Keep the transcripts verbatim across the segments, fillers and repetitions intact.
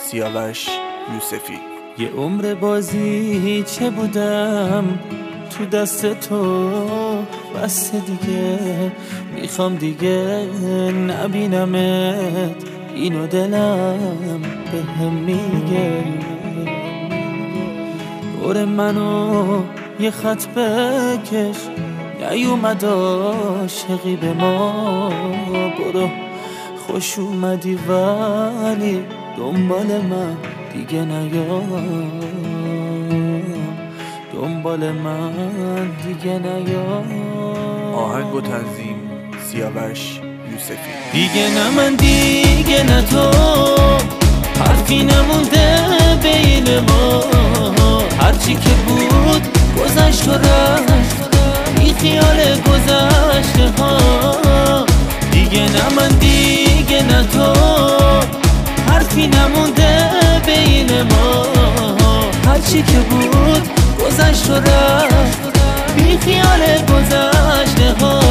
سیاوش یوسفی. یه عمر بازی چه بودم تو دست تو، بس دیگه میخوام دیگه نبینمت، اینو دلم به هم میگه. دور منو یه خط بکش، نیومد عاشقی به ما، برو خوش اومدی ولی دنبال من دیگه نیا، دنبال من دیگه نیا. آهنگ و تنظیم سیاوش یوسفی. دیگه نه من دیگه نه تو، حرفی نمونده بین ما، هرچی که بود گذشت و رفت، بی خیال گذشته ها. دیگه نه من دیگه نه تو، حرفی نمونده بین ما، هرچی که بود گذشت و رفت، بی خیال گذشته ها.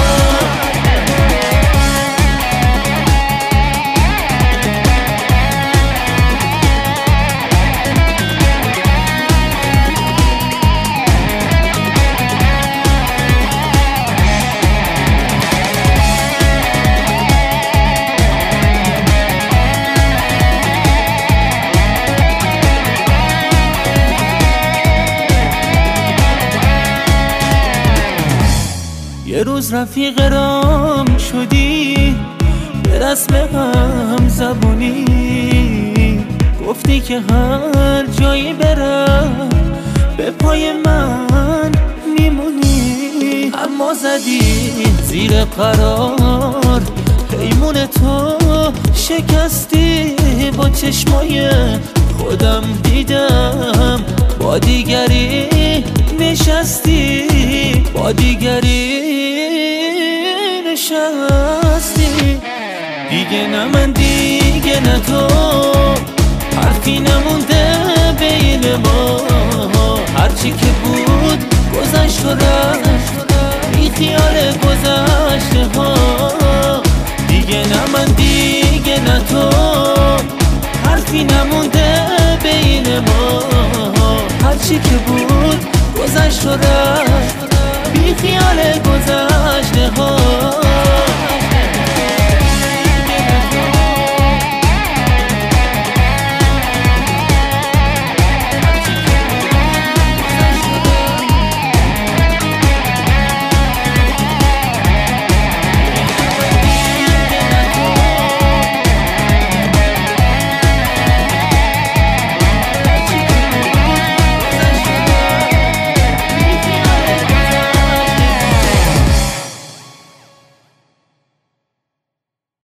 یه روز رفیق رام شدی، به رسم هم زبونی گفتی که هر جایی برم به پای من میمونی. اما زدی زیر قرار، پیمون تو شکستی، با چشمای خودم دیدم با دیگری نشستی، با دیگری نشستی. دیگه نه من دیگه نه تو، حرفی نمونده بین ما، هرچی که بود گذشت و رفت، بی خیال گذشته ها. دیگه نه من دیگه نه تو، حرفی نمونده بین ما، هرچی که بود گذشت و رفت، بی خیال گذشته ها.